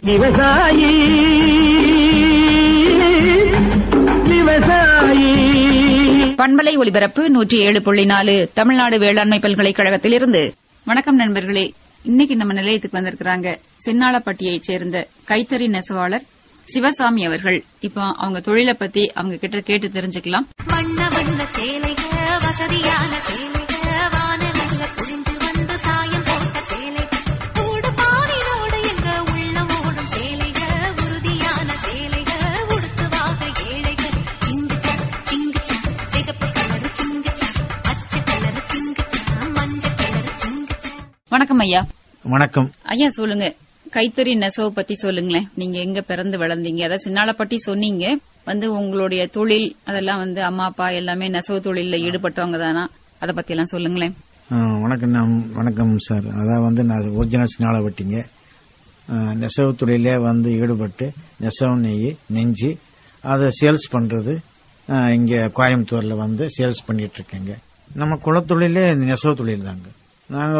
விவசாயி விவசாயி பண்பலை ஒலிபரப்பு 107.4 தமிழ்நாடு வேளாண்மை பல்கலைக்கழகத்திலிருந்து. வணக்கம் நண்பர்களே. இன்னைக்கு நம்ம நிலையத்துக்கு வந்திருக்கிறாங்க சின்னாளப்பட்டியைச் சேர்ந்த கைத்தறி நெசவாளர் சிவசாமி அவர்கள். இப்போ அவங்க தொழிலை பத்தி அவங்க கிட்ட கேட்டு தெரிஞ்சுக்கலாம். வண்ண வண்ண சேலைக, வசதியான சேலைக, வானவில்ல புரிஞ்சு வந்து சாயம் போட்ட சேலை, கூடு பாரினோடு எங்க உள்ளம் ஓடும் சேலைக, உறுதியான சேலைக, உடுத்துவாக ஏழைக, சிங்குச்சா சிங்குச்சா, சிகப்பு கலரு சிங்குச்சா, பச்சை கலரு சிங்குச்சா, மஞ்சள் கலரு சிங்குச்சா. வணக்கம் ஐயா. வணக்கம் ஐயா, சொல்லுங்க, கைத்தறி நெசவு பத்தி சொல்லுங்களேன். நீங்க எங்க பிறந்து வளர்ந்தீங்க? அதாவது சின்னாளப்பட்டி சொன்னீங்க. உங்களுடைய தொழில் அதெல்லாம் அம்மா அப்பா எல்லாமே நெசவு தொழில ஈடுபட்டவங்க தானா? அதை பத்தி எல்லாம் சொல்லுங்களேன். வணக்கம் சார். அதான் நான் ஒரிஜினல் சின்னாளப்பட்டிங்க. நெசவு தொழிலே ஈடுபட்டு நெசவு நெஞ்சு அதை சேல்ஸ் பண்றது இங்க கோயம்புத்தூர்ல சேல்ஸ் பண்ணிட்டு இருக்கேங்க. நம்ம குலத்தொழிலே நெசவு தொழில் தாங்க. நாங்க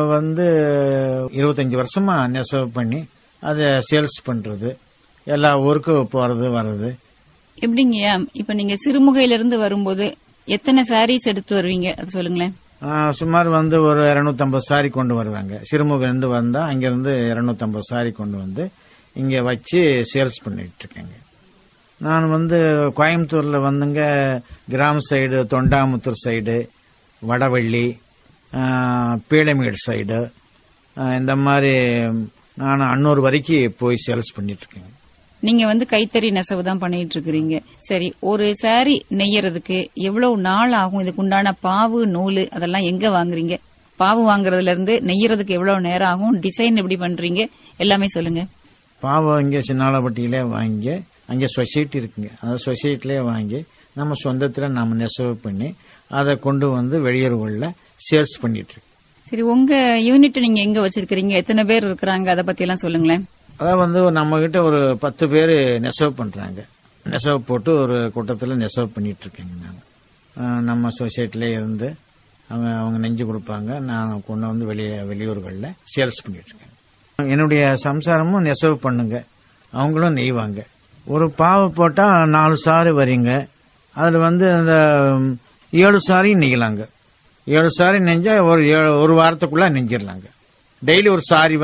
25 வருஷமா நெசவு பண்ணி அதை சேல்ஸ் பண்றது, எல்லா ஊருக்கும் போறது வர்றது. எப்படிங்கய்யா, இப்ப நீங்க சிறுமுகையிலிருந்து வரும்போது எத்தனை சாரீஸ் எடுத்து வருவீங்க, அது சொல்லுங்களேன். சுமார் ஒரு 250 சாரி கொண்டு வருவாங்க. சிறுமுகையிலிருந்து வந்தா அங்கிருந்து 250 சாரி கொண்டு வந்து இங்க வச்சு சேல்ஸ் பண்ணிட்டு இருக்கேங்க. நான் கோயம்புத்தூர்ல கிராம side, Thondamuthur side, Vadavalli, Peelamedu side, இந்த மாதிரி நான் அன்னூர் வரைக்கும் போய் சேல்ஸ் பண்ணிட்டு இருக்கேன். நீங்க கைத்தறி நெசவு தான் பண்ணிட்டு இருக்கிறீங்க. சரி, ஒரு சாரி நெய்யறதுக்கு எவ்வளவு நாள் ஆகும்? இதுக்கு உண்டான பாவு, நூலு அதெல்லாம் எங்க வாங்குறீங்க? பாவு வாங்குறதுல இருந்து நெய்யறதுக்கு எவ்வளவு நேரம் ஆகும்? டிசைன் எப்படி பண்றீங்க? எல்லாமே சொல்லுங்க. பாவு இங்க சின்னாளப்பட்டியிலே வாங்கி, அங்கே சொசைட்டி இருக்குங்க, அந்த சொசைட்டிலே வாங்கி நம்ம சொந்தத்துல நம்ம நெசவு பண்ணி அதை கொண்டு வெளியூர்கள்ல சேல்ஸ் பண்ணிட்டு இருக்கு. சரி, உங்க யூனிட் நீங்க எங்க வச்சிருக்கீங்க? எத்தனை பேர் இருக்கிறாங்க? அதை பத்தி எல்லாம் சொல்லுங்களேன். அதான் நம்ம கிட்ட ஒரு 10 பேரு நெசவு பண்றாங்க. நெசவு போட்டு ஒரு கூட்டத்துல நெசவு பண்ணிட்டு இருக்கேங்க. நான் நம்ம சொசைட்டில இருந்து அவங்க நெஞ்சு கொடுப்பாங்க, நான் கொண்டு வெளியூர்கள்ல சேல்ஸ் பண்ணிட்டு இருக்கேன். என்னுடைய சம்சாரமும் நெசவு பண்ணுங்க, அவங்களும் நெய்வாங்க. ஒரு பாவை போட்டா 4 சாரி வரீங்க. அதுல அந்த 7 சாரியும் நெய்யலாங்க. 7 சாரி நெஞ்சா ஒரு வாரத்துக்குள்ள நெஞ்சிடலாங்க. டெய்லி ஒரு சாரி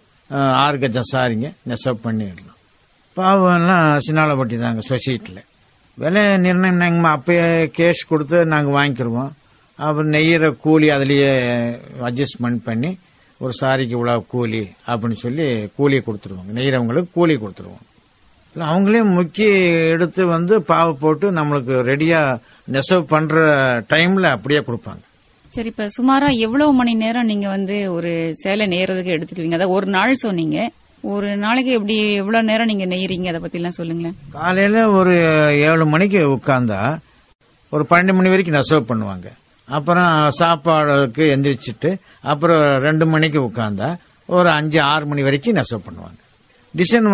6 கஜம் சாரிங்க நெசவு பண்ணிடலாம். பாவெல்லாம் சின்னாளப்பட்டி தாங்க சொசைட்டில. விலை நிர்ணயம் நாங்க அப்பயே கேஷ் கொடுத்து நாங்க வாங்கிக்கிருவோம். அப்புறம் நெய்யற கூலி அதுலயே அட்ஜஸ்ட்மெண்ட் பண்ணி ஒரு சாரிக்கு இவ்வளவு கூலி அப்படின்னு சொல்லி கூலியை கொடுத்துருவாங்க. நெய்யறவங்களுக்கு கூலி கொடுத்துருவோம். அவங்களே முக்கி எடுத்து பாவை போட்டு நம்மளுக்கு ரெடியா நெசவு பண்ற டைம்ல அப்படியே கொடுப்பாங்க. சரி, இப்ப சுமாரா எவ்வளவு மணி நேரம் நீங்க ஒரு சேலை நெய்யறதுக்கு எடுத்துக்குவீங்க? அதாவது ஒரு நாள் சொன்னீங்க, ஒரு நாளைக்கு எப்படி எவ்வளவு நேரம் நீங்க நெய்யறீங்க, அதை பத்தி எல்லாம் சொல்லுங்களேன். காலையில ஒரு 7 மணிக்கு உட்கார்ந்தா ஒரு 12 மணி வரைக்கும் நெசவு பண்ணுவாங்க. அப்புறம் சாப்பாடுக்கு எந்திரிச்சிட்டு அப்புறம் 2 மணிக்கு உட்கார்ந்தா ஒரு 5-6 மணி வரைக்கும் நெசவு பண்ணுவாங்க. டிசைன்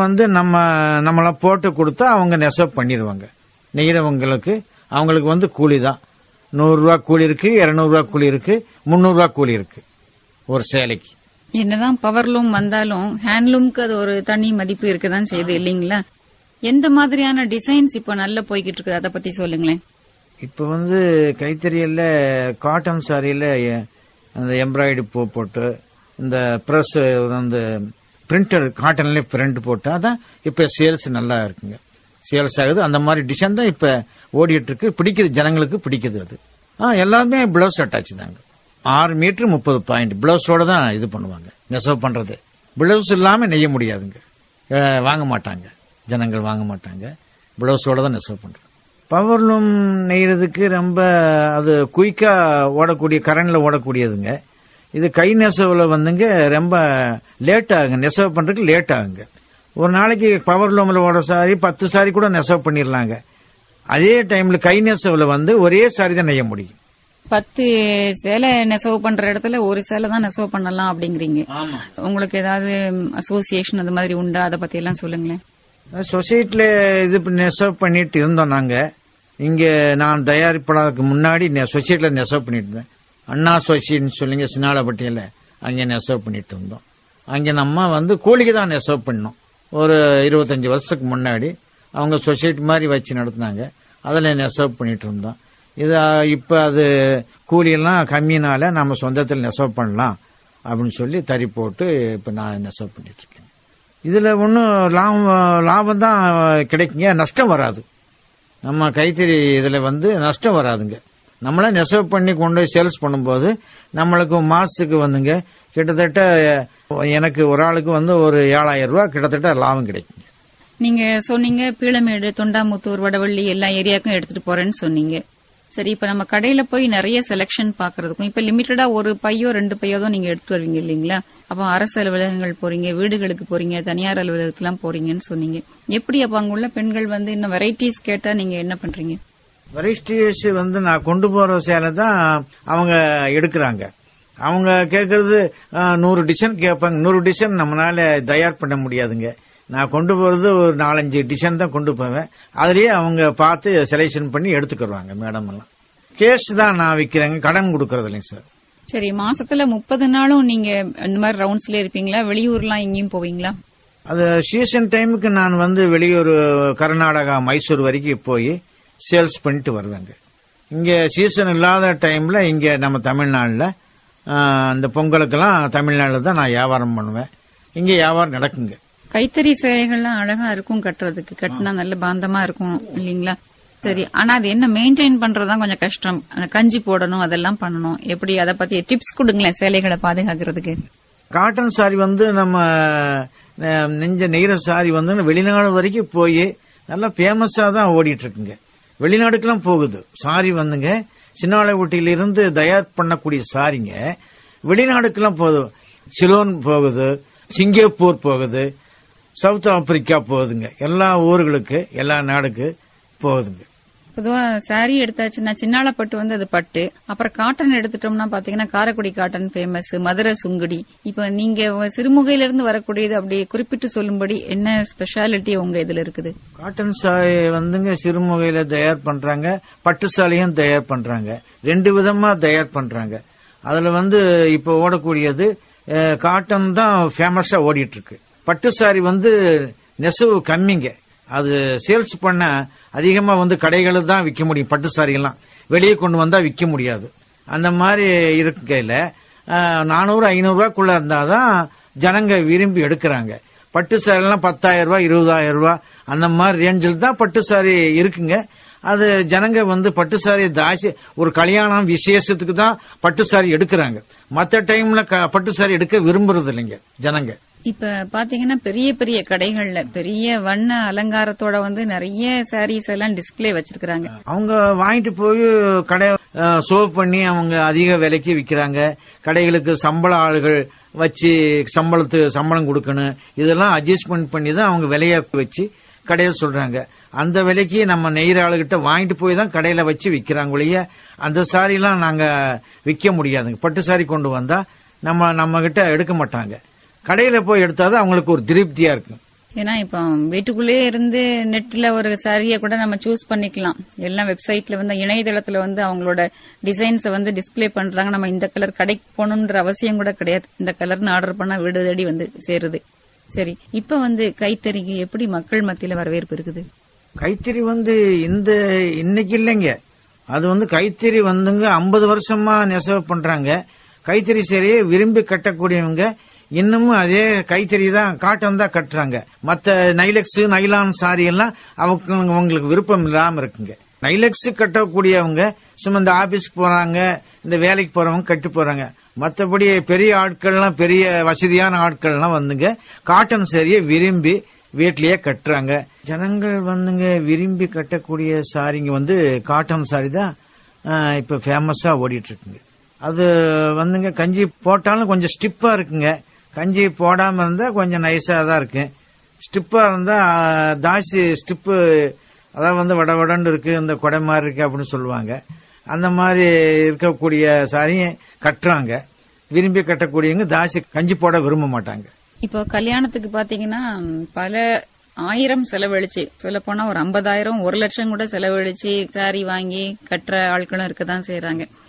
நம்மள போட்டு கொடுத்தா அவங்க நெசவு பண்ணிடுவாங்க. நெய்யறவங்களுக்கு அவங்களுக்கு கூலி தான். 100 ரூபா கூலி இருக்கு, 200 ரூபா கூலி இருக்கு, 300 ரூபா கூலி இருக்கு ஒரு சேலைக்கு. என்னதான் பவர்லூம் வந்தாலும் ஹேண்ட்லூம்க்கு அது ஒரு தனி மதிப்பு இருக்குதான் செய்யுது இல்லீங்களா? எந்த மாதிரியான டிசைன்ஸ் இப்ப நல்லா போய்கிட்டு இருக்குது, அதை பத்தி சொல்லுங்களேன். இப்ப கைத்தறியில காட்டன் சாரியில அந்த எம்ப்ராய்டரி பூ போட்டு இந்த பிரஸ் பிரிண்டர் காட்டன்ல பிரிண்ட் போட்டா தான் இப்ப சேல்ஸ் நல்லா இருக்குங்க. சேல்ஸ் ஆகுது. அந்த மாதிரி டிசைன் தான் இப்ப ஓடிட்டு இருக்கு. பிடிக்குது, ஜனங்களுக்கு பிடிக்குது. அது எல்லாமே பிளவுஸ் அட்டாச் தாங்க. 6 மீட்டர் 30 பாயிண்ட் பிளவுஸோட தான் இது பண்ணுவாங்க நெசவு பண்றது. பிளவுஸ் இல்லாம நெய்ய முடியாதுங்க, வாங்க மாட்டாங்க, ஜனங்கள் வாங்க மாட்டாங்க. பிளவுஸோட தான் நெசவு பண்றது. பவர்லூம் நெய்யறதுக்கு ரொம்ப அது குயிக்கா ஓடக்கூடிய, கரண்ட்ல ஓடக்கூடியதுங்க. இது கை நெசவுல ரொம்ப லேட் ஆகுங்க, நெசவு பண்றதுக்கு லேட் ஆகுங்க. ஒரு நாளைக்கு பவர் லூம்ல ஓட சாரி 10 சாரி கூட நெசவு பண்ணிடலாங்க. அதே டைம்ல கை நெசவுல ஒரே சாரி தான் நெய்ய முடியும். 10 சேலை நெசவு பண்ற இடத்துல ஒரு சேலை தான் நெசவு பண்ணலாம் அப்படிங்கிறீங்க. உங்களுக்கு ஏதாவது அசோசியேஷன் அந்த மாதிரி உண்டா, அதை பத்தி எல்லாம் சொல்லுங்களேன். சொசைட்டில இது நெசவு பண்ணிட்டு இருந்தோம் நாங்க. இங்க நான் தயாரிப்பதற்கு முன்னாடி சொசைட்டில நெசவு பண்ணிட்டு இருந்தேன். அண்ணா சொசைட்டின்னு சொல்லிங்க சின்னாளப்பட்டியில, அங்க நெசவு பண்ணிட்டு இருந்தோம். அங்க நம்ம கூலிக்கு தான் நெசவு பண்ணோம். ஒரு 25 வருஷத்துக்கு முன்னாடி அவங்க சொசைட்டி மாதிரி வச்சு நடத்தினாங்க. அதில் நெசவு பண்ணிட்டு இருந்தோம். இது இப்ப அது கூலியெல்லாம் கம்மினால நம்ம சொந்தத்தில் நெசவு பண்ணலாம் அப்படின்னு சொல்லி தறி போட்டு இப்ப நான் நெசவு பண்ணிட்டு இருக்கேன். இதுல ஒன்னும் லாபம் தான் கிடைக்குங்க, நஷ்டம் வராது. நம்ம கைத்தறி இதுல நஷ்டம் வராதுங்க. நம்மள நெசவு பண்ணி கொண்டு போய் சேல்ஸ் பண்ணும்போது நம்மளுக்கு மாசத்துக்கு வந்துங்க கிட்டத்தட்ட எனக்கு ஒரு ஆளுக்கு ஒரு 7,000 ரூபாய் கிட்டத்தட்ட லாபம் கிடைக்குங்க. நீங்க சொன்னீங்க பீளமேடு, தொண்டாமுத்தூர், வடவள்ளி எல்லா ஏரியாவுக்கும் எடுத்துட்டு போறேன்னு சொன்னீங்க. சரி, இப்ப நம்ம கடையில போய் நிறைய செலக்ஷன் பாக்குறதுக்கும் இப்ப லிமிட்டடா ஒரு பையோ 2 பையோ தான் நீங்க எடுத்துட்டு வருவீங்க இல்லீங்களா? அப்ப அரசு அலுவலகங்கள் போறீங்க, வீடுகளுக்கு போறீங்க, தனியார் அலுவலகத்துலாம் போறீங்கன்னு சொன்னீங்க. எப்படி அப்ப அங்க உள்ள பெண்கள் இன்னும் வெரைட்டிஸ் கேட்டா நீங்க என்ன பண்றீங்க? வெரைட்டிஸ் நான் கொண்டு போற சேலை தான் அவங்க எடுக்கிறாங்க. அவங்க கேக்குறது 100 டிசைன் கேட்பாங்க. 100 டிசைன் நம்மளால தயார் பண்ண முடியாதுங்க. நான் கொண்டு போறது ஒரு 4-5 டிசைன் தான் கொண்டு போவேன். அதுலயே அவங்க பார்த்து செலக்ஷன் பண்ணி எடுத்துக்கிறாங்க. மேடம் எல்லாம் கேஷ் தான் நான் விக்கிறேங்க, கடன் கொடுக்கறது இல்லைங்க சார். சரி, மாசத்துல 30 நாளும் நீங்க இந்த மாதிரி ரவுண்ட்ஸ்ல இருப்பீங்களா? வெளியூர்லாம் எங்கேயும் போவீங்களா? அது சீசன் டைமுக்கு நான் வெளியூர் கர்நாடகா, மைசூர் வரைக்கும் போய் சேல்ஸ் பண்ணிட்டு வருவேங்க. இங்க சீசன் இல்லாத டைம்ல இங்க நம்ம தமிழ்நாடுல இந்த பொங்கலுக்கெல்லாம் தமிழ்நாடுல தான் நான் வியாபாரம் பண்ணுவேன். இங்க வியாபாரம் நடக்குங்க. கைத்தறி சேலைகள்லாம் அழகா இருக்கும் கட்டுறதுக்கு, கட்டினா நல்ல பாந்தமா இருக்கும் இல்லீங்களா? சரி, ஆனா அது என்ன மெயின்டைன் பண்றதுதான் கொஞ்சம் கஷ்டம். கஞ்சி போடணும், அதெல்லாம் பண்ணணும். எப்படி அதை பத்தி டிப்ஸ் கொடுங்களேன் சேலைகளை பாதுகாக்கிறதுக்கு. காட்டன் சாரி நம்ம நெஞ்ச நெய்கிற சாரி வெளிநாடு வரைக்கும் போய் நல்லா பேமஸா தான் ஓடிட்டு இருக்குங்க. வெளிநாடுக்கெல்லாம் போகுது சாரி சின்னாலை ஊட்டியிலிருந்து தயார் பண்ணக்கூடிய சாரிங்க வெளிநாடுக்கெல்லாம் போகுது. சிலோன் போகுது, சிங்கப்பூர் போகுது, சவுத் ஆப்பிரிக்கா போகுதுங்க. எல்லா ஊர்களுக்கு, எல்லா நாடுக்கு போகுதுங்க. பொதுவா சாரி எடுத்தாச்சுன்னா சின்னாலப்பட்டு அது பட்டு, அப்புறம் காட்டன் எடுத்துட்டோம்னா பாத்தீங்கன்னா காரைக்குடி காட்டன் ஃபேமஸ், மதுரை சுங்குடி. இப்ப நீங்க சிறுமுகையிலிருந்து வரக்கூடியது அப்படி குறிப்பிட்டு சொல்லும்படி என்ன ஸ்பெஷாலிட்டி உங்க இதுல இருக்குது? காட்டன் சாரி சிறுமுகையில தயார் பண்றாங்க, பட்டு சாலையும் தயார் பண்றாங்க. 2 விதமா தயார் பண்றாங்க. அதுல இப்ப ஓடக்கூடியது காட்டன் தான் ஃபேமஸா ஓடிட்டு இருக்கு. பட்டு சாரி நெசவு கம்மிங்க. அது சேல்ஸ் பண்ண அதிகமா கடைகளில் தான் விற்க முடியும். பட்டு சாரி எல்லாம் வெளியே கொண்டு வந்தா விற்க முடியாது. அந்த மாதிரி இருக்கையில 400-500 ரூபாய்க்குள்ள இருந்தாதான் ஜனங்க விரும்பி எடுக்கிறாங்க. பட்டு சாரி எல்லாம் 10,000 ரூபாய், 20,000 ரூபாய் அந்த மாதிரி ரேஞ்சில் தான் பட்டு சாரி இருக்குங்க. அது ஜனங்க பட்டு சாரி தாசி ஒரு கல்யாணம் விசேஷத்துக்கு தான் பட்டு சாரி எடுக்கிறாங்க. மற்ற டைம்ல பட்டு சாரி எடுக்க விரும்புறது இல்லைங்க ஜனங்க. இப்ப பாத்தீங்கன்னா பெரிய பெரிய கடைகள்ல பெரிய வண்ண அலங்காரத்தோட நிறைய சாரீஸ் எல்லாம் டிஸ்பிளே வச்சிருக்காங்க. அவங்க வாங்கிட்டு போய் கடை ஷோ பண்ணி அவங்க அதிக விலைக்கு விக்கிறாங்க. கடைகளுக்கு சம்பள ஆளுகள் வச்சு சம்பளம் கொடுக்கணும். இதெல்லாம் அட்ஜஸ்ட்மெண்ட் பண்ணி தான் அவங்க விலைய வச்சு கடையில சொல்றாங்க. அந்த விலைக்கு நம்ம நெய்கிற ஆளுகிட்ட வாங்கிட்டு போய் தான் கடையில வச்சு விக்கிறாங்க ஒழிய அந்த சாரி எல்லாம் நாங்க விற்க முடியாதுங்க. பட்டு சாரி கொண்டு வந்தா நம்ம கிட்ட எடுக்க மாட்டாங்க. கடையில போய் எடுத்தாதான் அவங்களுக்கு ஒரு திருப்தியா இருக்கும். ஏன்னா இப்ப வீட்டுக்குள்ளே இருந்து நெட்ல ஒரு சாரியை கூட நம்ம சூஸ் பண்ணிக்கலாம். எல்லாம் வெப்சைட்ல இணையதளத்துல அவங்களோட டிசைன்ஸ் டிஸ்பிளே பண்றாங்க. நம்ம இந்த கலர் கடைக்கு போகணும்ன்ற அவசியம் கூட கிடையாது. இந்த கலர்னு ஆர்டர் பண்ணா வீடு தேடி சேருது. சரி, இப்ப கைத்தறிக்கு எப்படி மக்கள் மத்தியில வரவேற்பு இருக்குது? கைத்தறி இன்னைக்கு இல்லைங்க. அது கைத்தறி 50 வருஷமா நெசவு பண்றாங்க. கைத்தறி சேரையை விரும்பி கட்டக்கூடியவங்க இன்னமும் அதே கைத்தறி தான், காட்டன் தான் கட்டுறாங்க. மத்த நைலெக்ஸ், நைலான் சாரி எல்லாம் அவங்களுக்கு விருப்பம் இல்லாம இருக்குங்க. நைலெக்ஸ் கட்டக்கூடியவங்க சும்மா இந்த ஆபீஸ்க்கு போறாங்க, இந்த வேலைக்கு போறவங்க கட்டு போறாங்க. மற்றபடி பெரிய ஆட்கள்லாம், பெரிய வசதியான ஆட்கள்லாம் காட்டன் சாரியை விரும்பி வீட்லயே கட்டுறாங்க. ஜனங்கள் விரும்பி கட்டக்கூடிய சாரிங்க காட்டன் சாரி தான் இப்ப ஃபேமஸா ஓடிட்டு இருக்குங்க. அது கஞ்சி போட்டாலும் கொஞ்சம் ஸ்டிப்பா இருக்குங்க. கஞ்சி போடாம இருந்தா கொஞ்சம் நைஸா தான் இருக்கு. ஸ்டிப்பா இருந்தா தாசி ஸ்டிப்பு அதாவது வடவடன்னு இருக்கு, இந்த கொடை மாதிரி இருக்கு அப்படின்னு சொல்லுவாங்க. அந்த மாதிரி இருக்கக்கூடிய சாரியை கட்டுறாங்க. விரும்பி கட்டக்கூடியவங்க தாசி கஞ்சி போட விரும்ப மாட்டாங்க. இப்போ கல்யாணத்துக்கு பாத்தீங்கன்னா பல 1000 செலவழிச்சு, சொல்ல போனா ஒரு 50,000, 1 லட்சம் கூட செலவழிச்சு சாரி வாங்கி கட்டுற ஆட்களும் இருக்கதான் செய்யறாங்க.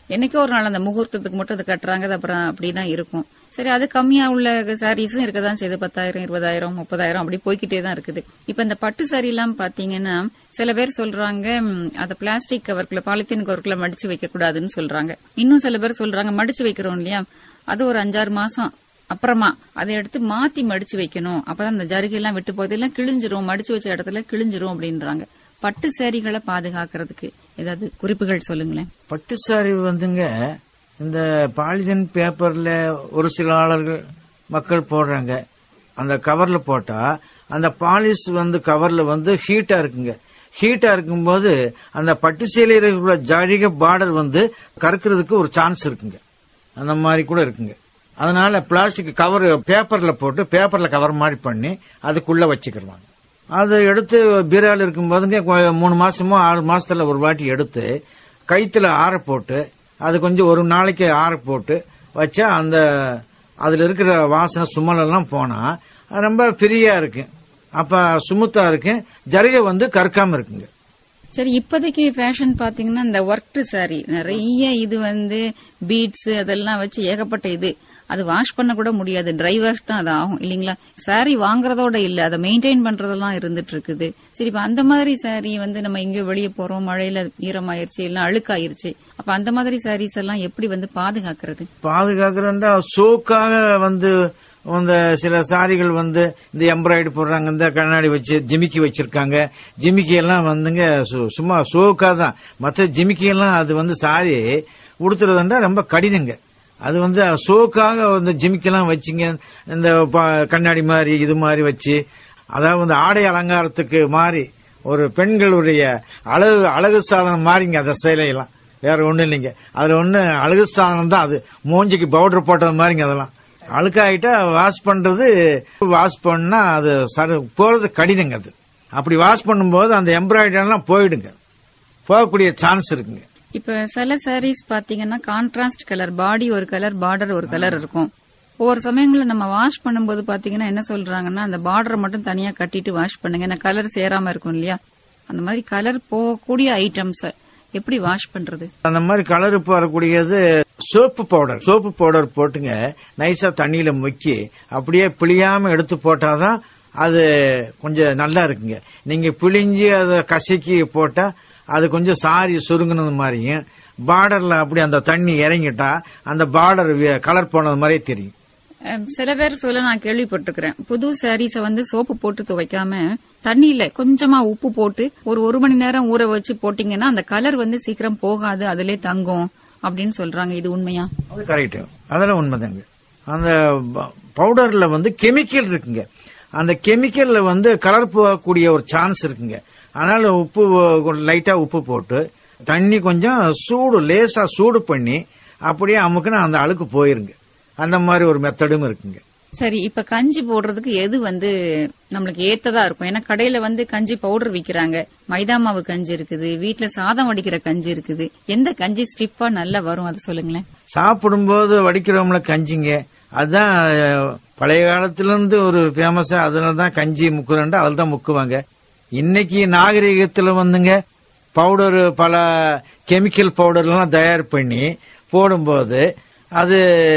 என்னைக்கோ ஒரு நாள் அந்த முகூர்த்தத்துக்கு மட்டும் அது கட்டுறாங்க, அது அப்புறம் அப்படிதான் இருக்கும். சரி, அது கம்மியா உள்ள சாரீஸும் இருக்கதான் செய்யுது. 10,000, 20,000, 30,000 அப்படி போய்கிட்டே தான் இருக்குது. இப்ப இந்த பட்டு சாரி எல்லாம் பாத்தீங்கன்னா சில பேர் சொல்றாங்க அத பிளாஸ்டிக் கவர்க்குள்ள, பாலித்தீன் கவர்க்குள்ள மடிச்சு வைக்க கூடாதுன்னு சொல்றாங்க. இன்னும் சில பேர் சொல்றாங்க மடிச்சு வைக்கிறோம் இல்லையா, அது ஒரு 5-6 மாசம் அப்புறமா அதை எடுத்து மாத்தி மடிச்சு வைக்கணும், அப்பதான் அந்த ஜருகை எல்லாம் விட்டு போகுது, எல்லாம் கிழிஞ்சிரும், மடிச்சு வச்ச இடத்துல கிழிஞ்சிரும் அப்படின்றாங்க. பட்டு சாரிகளை பாதுகாக்கிறதுக்கு ஏதாவது குறிப்புகள் சொல்லுங்களேன். பட்டு சாரி வந்துங்க இந்த பாலிதீன் பேப்பர்ல ஒரு சில ஆளர்கள் மக்கள் போடுறாங்க. அந்த கவர்ல போட்டா அந்த பாலிஷ் வந்து கவர்ல வந்து ஹீட்டா இருக்குங்க. ஹீட்டா இருக்கும்போது அந்த பட்டு சேலையில ஜரிகை பார்டர் வந்து கறக்கிறதுக்கு ஒரு சான்ஸ் இருக்குங்க. அந்த மாதிரி கூட இருக்குங்க. அதனால பிளாஸ்டிக் கவர் பேப்பர்ல போட்டு பேப்பர்ல கவர் மாதிரி பண்ணி அதுக்குள்ள வச்சுக்கிறாங்க. அதை எடுத்து பீரால இருக்கும்போதுங்க 3 மாசமோ 6 மாசத்துல ஒரு வாட்டி எடுத்து கைத்துல ஆற போட்டு அது கொஞ்சம் ஒரு நாளைக்கு ஆற போட்டு வச்சா அந்த அதுல இருக்கிற வாசனை சுமல் எல்லாம் போனா ரொம்ப ஃப்ரீயா இருக்கு. அப்ப சுமுத்தா இருக்கு, ஜரிகை வந்து கற்காம இருக்குங்க. சரி, இப்போதைக்கு ஃபேஷன் பாத்தீங்கன்னா இந்த ஒர்க் சாரி நிறைய இது வந்து பீட்ஸ் அதெல்லாம் வச்சு ஏகப்பட்ட இது, அது வாஷ் பண்ண கூட முடியாது, ட்ரை வாஷ் தான் அது ஆகும் இல்லீங்களா. சாரி வாங்குறதோட இல்ல, அதை மெயின்டைன் பண்றதெல்லாம் இருந்துட்டு இருக்குது. சரி, இப்ப அந்த மாதிரி சாரி வந்து நம்ம எங்கேயோ வெளியே போறோம், மழையில ஈரமாயிருச்சு இல்ல அழுக்காயிருச்சு, அப்ப அந்த மாதிரி சாரீஸ் எல்லாம் எப்படி வந்து பாதுகாக்கிறது? பாதுகாக்கிறதா சோக்காக வந்து இந்த சில சாரிகள் வந்து இந்த எம்ப்ராய்டு போடுறாங்க, இந்த கண்ணாடி வச்சு ஜிமிக்கி வச்சிருக்காங்க. ஜிமிக்கி எல்லாம் வந்துங்க சும்மா சோக்கா தான். மற்ற ஜிமிக்கி எல்லாம் அது வந்து சாரி உடுத்துறதுண்டா ரொம்ப கடினங்க. அது வந்து சோக்காக இந்த ஜிமிக்கி எல்லாம் வச்சுங்க, இந்த கண்ணாடி மாதிரி இது மாதிரி வச்சு, அதாவது ஆடை அலங்காரத்துக்கு மாறி ஒரு பெண்களுடைய அழகு சாதனம் மாறிங்க அந்த சேலையெல்லாம். வேற ஒண்ணும் இல்லைங்க, அதுல ஒண்ணு அழகு சாதனம் தான். அது மூஞ்சிக்கு பவுடர் போட்டது மாதிரிங்க. அதெல்லாம் அழுக்காயிட்டா வாஷ் பண்றது, வாஷ் பண்ணா அது போறது கடினங்க. அது அப்படி வாஷ் பண்ணும்போது அந்த எம்ப்ராய்டரி எல்லாம் போயிடுங்க, போகக்கூடிய சான்ஸ் இருக்குங்க. இப்ப சில சாரீஸ் பாத்தீங்கன்னா கான்ட்ராஸ்ட் கலர், பாடி ஒரு கலர், பார்டர் ஒரு கலர் இருக்கும். ஒவ்வொரு சமயங்களில் நம்ம வாஷ் பண்ணும்போது பாத்தீங்கன்னா என்ன சொல்றாங்கன்னா அந்த பார்டரை மட்டும் தனியா கட்டிட்டு வாஷ் பண்ணுங்க, ஏன்னா கலர் சேராம இருக்கும் இல்லையா. அந்த மாதிரி கலர் போகக்கூடிய ஐட்டம்ஸ் எப்படி வாஷ் பண்றது? அந்த மாதிரி கலர் வரக்கூடியது சோப்பு பவுடர் போட்டுங்க நைஸா தண்ணியில முக்கி அப்படியே பிழியாம எடுத்து போட்டாதான் அது கொஞ்சம் நல்லா இருக்குங்க. நீங்க பிழிஞ்சு அதை கசக்கி போட்டா அது கொஞ்சம் சாரி சுருங்கினது மாதிரியும், பார்டர்ல அப்படி அந்த தண்ணி இறங்கிட்டா அந்த பார்டர் கலர் போனது மாதிரியே தெரியும். சில பேர் சொல்ல நான் கேள்விப்பட்டிருக்கிறேன், புது சாரீஸ வந்து சோப்பு போட்டு துவைக்காம தண்ணியில கொஞ்சமா உப்பு போட்டு ஒரு மணி நேரம் ஊற வச்சு போட்டீங்கன்னா அந்த கலர் வந்து சீக்கிரம் போகாது, அதுல தங்கும் அப்படின்னு சொல்றாங்க. இது உண்மையா? அது கரெக்ட், அதெல்லாம் உண்மைதாங்க. அந்த பவுடர்ல வந்து கெமிக்கல் இருக்குங்க. அந்த கெமிக்கல்ல வந்து கலர் போகக்கூடிய ஒரு சான்ஸ் இருக்குங்க. அதனால உப்பு லைட்டா உப்பு போட்டு தண்ணி கொஞ்சம் லேசா சூடு பண்ணி அப்படியே அமுக்குன்னா அந்த அழுக்கு போயிருங்க. அந்த மாதிரி ஒரு மெத்தடும் இருக்குங்க. சரி, இப்ப கஞ்சி போடுறதுக்கு எது வந்து நம்மளுக்கு ஏத்ததா இருக்கும்? ஏன்னா கடையில வந்து கஞ்சி பவுடர் விக்கிறாங்க, மைதா மாவு கஞ்சி இருக்குது, வீட்டுல சாதம் வடிக்கிற கஞ்சி இருக்குது. எந்த கஞ்சி ஸ்டிஃபா நல்லா வரும் அது சொல்லுங்களேன். சாப்பிடும்போது வடிக்கிறவங்கள கஞ்சிங்க, அதுதான் பழைய காலத்துல இருந்து ஒரு ஃபேமஸா அதுலதான் கஞ்சி முக்குறேன், அதுல தான் முக்குவாங்க. இன்னைக்கு நாகரிகத்துல வந்துங்க பவுடர், பல கெமிக்கல் பவுடர் எல்லாம் தயார் பண்ணி போடும்போது அது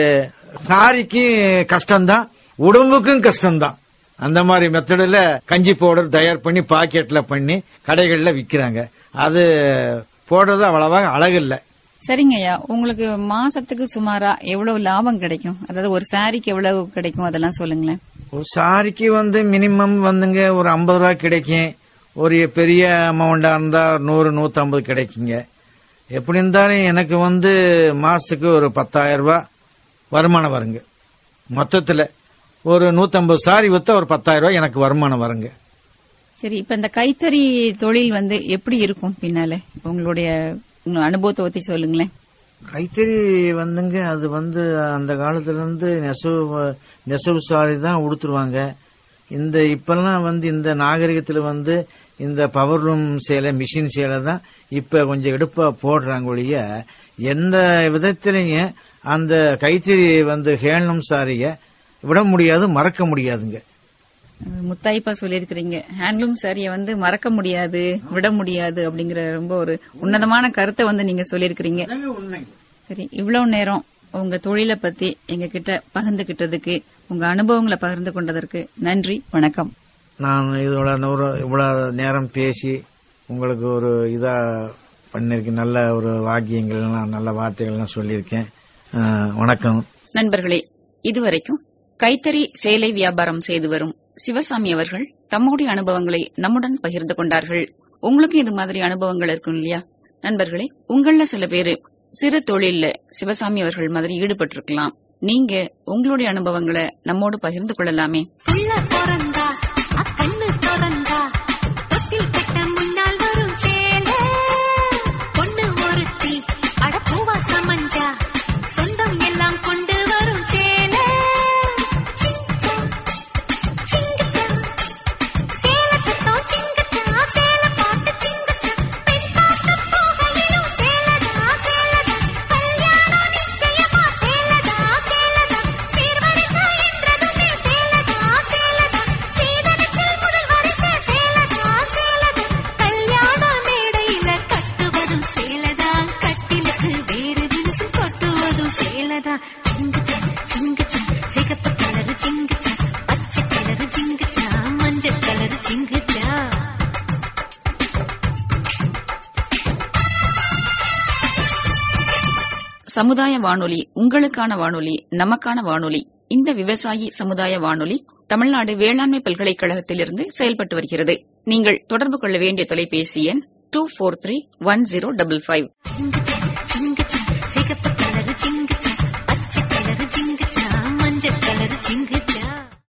சாரிக்கு கஷ்டம்தான், உடம்புக்கும் கஷ்டம்தான். அந்த மாதிரி மெத்தடில் கஞ்சி பவுடர் தயார் பண்ணி பாக்கெட்ல பண்ணி கடைகள்ல விக்கிறாங்க. அது போடுறது அவ்வளவா அழகில்லை. சரிங்கய்யா, உங்களுக்கு மாசத்துக்கு சுமாரா எவ்வளவு லாபம் கிடைக்கும்? அதாவது ஒரு சாரிக்கு எவ்வளவு கிடைக்கும் அதெல்லாம் சொல்லுங்களேன். ஒரு சாரிக்கு வந்து மினிமம் வந்துங்க ஒரு 50 ரூபாய் கிடைக்கும். ஒரு பெரிய அமௌண்டா இருந்தா 100-150 கிடைக்குங்க. எப்படி இருந்தாலும் எனக்கு வந்து மாசத்துக்கு ஒரு 10,000 ரூபாய் வருமானம் வருங்க. மொத்தத்துல ஒரு 150 சாரி வித்தா ஒரு 10,000 ரூபாய் எனக்கு வருமானம் வருங்க. சரி, இப்ப இந்த கைத்தறி தொழில் வந்து எப்படி இருக்கும் பின்னால? உங்களுடைய அனுபவத்தை பத்தி சொல்லுங்களேன். கைத்தறி வந்துங்க அது வந்து அந்த காலத்துல இருந்து நெசவு சாரி தான் உடுத்துருவாங்க. இந்த இப்பெல்லாம் வந்து இந்த நாகரிகத்துல வந்து இந்த பவர்லூம் சேலை, மிஷின் சேலை தான் இப்ப கொஞ்சம் எடுப்பா போடுறாங்க ஒழிய எந்த விதத்திலையும் அந்த கைத்தறி வந்து ஹேண்ட்லூம் சாரிய விட முடியாது, மறக்க முடியாதுங்க. முத்தாய்ப்பா சொல்லிருக்கிறீங்க, ஹேண்ட்லூம் சாரிய வந்து மறக்க முடியாது, விட முடியாது அப்படிங்கிற ரொம்ப ஒரு உன்னதமான கருத்தை வந்து நீங்க சொல்லிருக்கிறீங்க. சரி, இவ்வளவு நேரம் உங்க தொழிலை பத்தி எங்க கிட்ட பகிர்ந்துகிட்டதுக்கு, உங்க அனுபவங்களை பகிர்ந்து கொண்டதற்கு நன்றி, வணக்கம். நான் இவ்வளவு நேரம் பேசி உங்களுக்கு ஒரு இதா பண்ணிருக்கேன். நல்ல ஒரு வாக்கியங்கள்லாம் நல்ல வார்த்தைகள்லாம் சொல்லியிருக்கேன். வணக்கம் நண்பர்களே. இதுவரைக்கும் கைத்தறி சேலை வியாபாரம் செய்து வரும் சிவசாமி அவர்கள் தம்முடைய அனுபவங்களை நம்முடன் பகிர்ந்து கொண்டார்கள். உங்களுக்கும் இது மாதிரி அனுபவங்கள் இருக்கும் இல்லையா நண்பர்களே? உங்கள சில பேரு சிறு தொழில்ல சிவசாமி அவர்கள் மாதிரி ஈடுபட்டு இருக்கலாம். நீங்க உங்களுடைய அனுபவங்களை நம்மோடு பகிர்ந்து கொள்ளலாமே. சமுதாய வானொலி, உங்களுக்கான வானொலி, நமக்கான வானொலி. இந்த விவசாயி சமுதாய வானொலி தமிழ்நாடு வேளாண்மை பல்கலைக்கழகத்திலிருந்து செயல்பட்டு வருகிறது. நீங்கள் தொடர்பு கொள்ள வேண்டிய தொலைபேசி எண் 24310555.